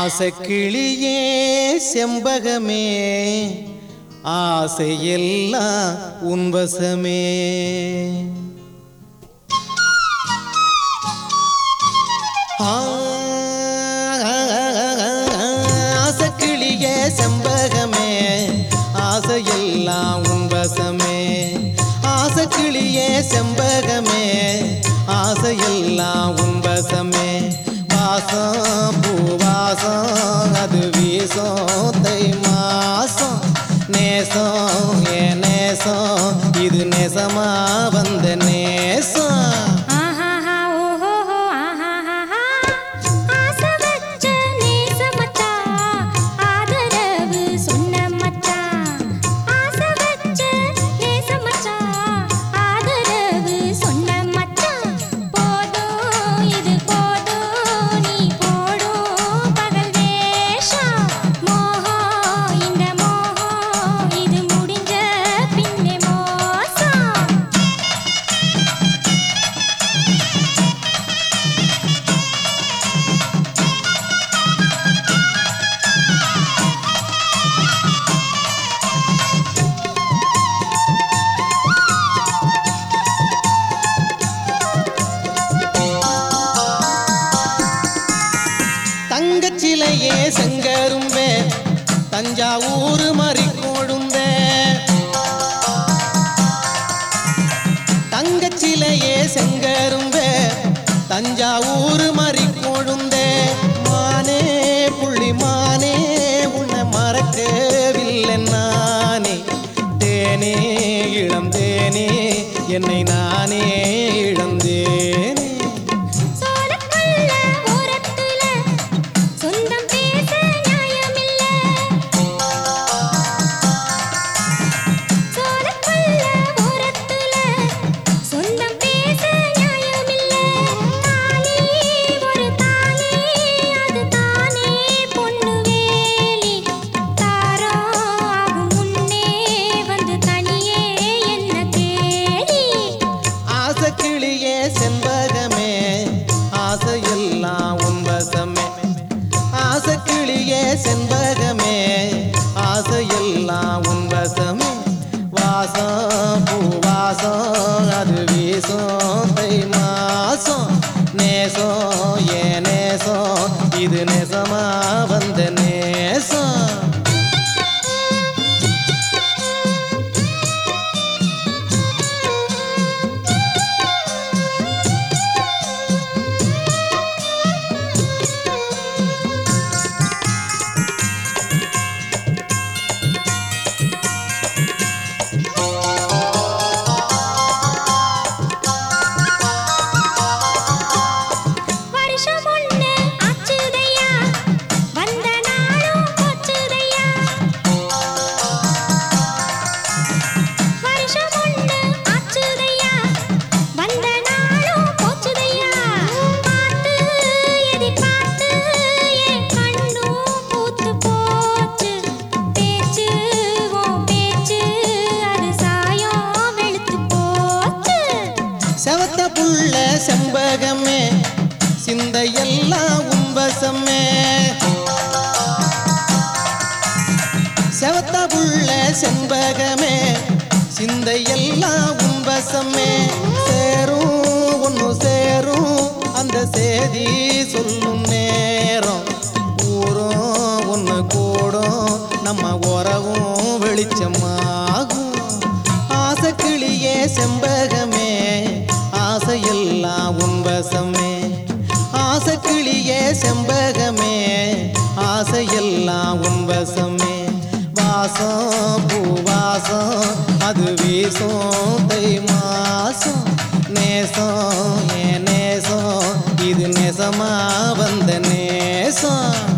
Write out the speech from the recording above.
ஆசக்கிளியே செம்பகமே ஆசையெல்லாம் உன்வசமே. ஆசக்கிளியே செம்பகமே ஆசையெல்லாம் உன்வசமே. ஆசக்கிளியே செம்பகமே ஆசையெல்லாம் உன்வசமே. வாசம் பூவாசம் அது வீசம் தை மாசம். நேசம் ஏ நேசம் இது நேசமா வந்த நேசம். தங்கச்சிலையே செங்கரும்பே தஞ்சாவூர் மறிக்கொழுந்தே. தங்கச்சிலையே செங்கரும்பே தஞ்சாவூர் மறிக்கொழுந்தே. மானே புள்ளி மானே உன்னை மறக்கவில்லை நானே. தேனே இளம் தேனே என்னை நானே இழந்தேனே. செம்பகமே ஆசையெல்லாம் உன்வசமே. ஆசக்கிளியே செம்பகமே ஆசையெல்லாம் உன்வசமே. வாசம் பூவாசம் அது வீசும் தை மாசம். நேசம் ஏ நேசம் இது நேசமா வந்த நேசம். செவத்த புள்ள செம்பகமே சிந்தையெல்லாம் உன்வசமே. செவத்த புள்ள செம்பகமே சிந்தையெல்லாம் உன்வசமே. சேரும் ஒன்று சேரும் அந்த சேதி சொல்லும் நேரம். ஊரும் ஒன்று கூடும் நம்ம உறவும் வெளிச்சமாகும். ஆசக்கிளியே செம்பகமே ஆசையெல்லாம் உன்வசமே. ஆசக்கிளியே செம்பகமே ஆசையெல்லாம் உன்வசமே. வாசம் பூவாசம் அது வீசும் தை மாசம். நேசம் ஏ நேசம் இது நேசமா வந்த நேசம்.